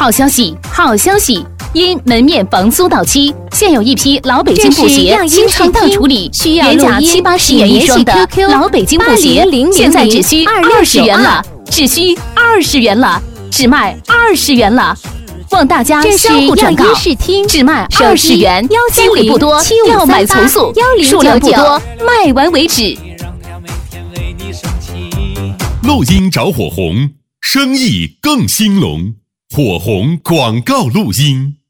好消息，好消息！因门面房租到期，现有一批老北京布鞋清仓到处理，原价70-80元一双的老北京布鞋，现在只需20元了，只需20元了，只卖20元了。望大家相互转告，只卖20元，机会不多，要买从速，数量不多，卖完为止。 录音找火红，生意更兴隆，火红广告录音。